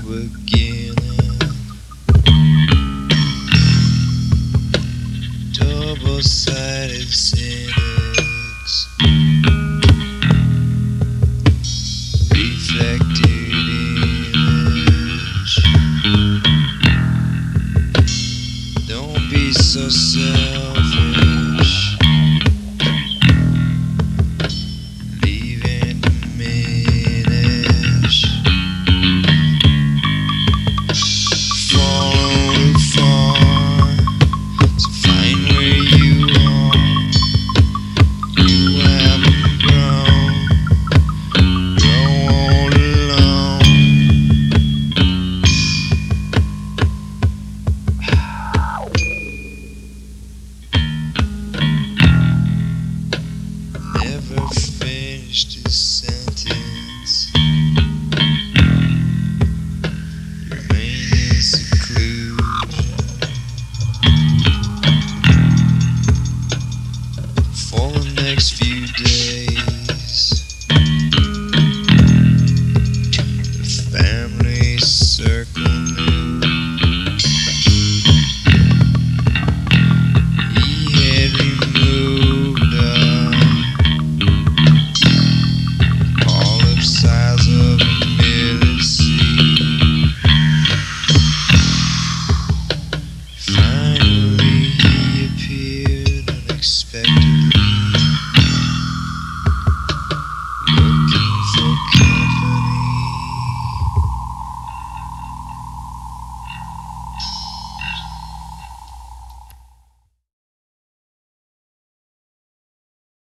beginning. Double-sided cynics, reflected image. Don't be so selfish, leaving diminish. Follow far to find where you are. You haven't grown, grow all alone. Never finished his sentence. Remain in seclusion for the next few days. The family circle knew he had removed olive size of a millet seed.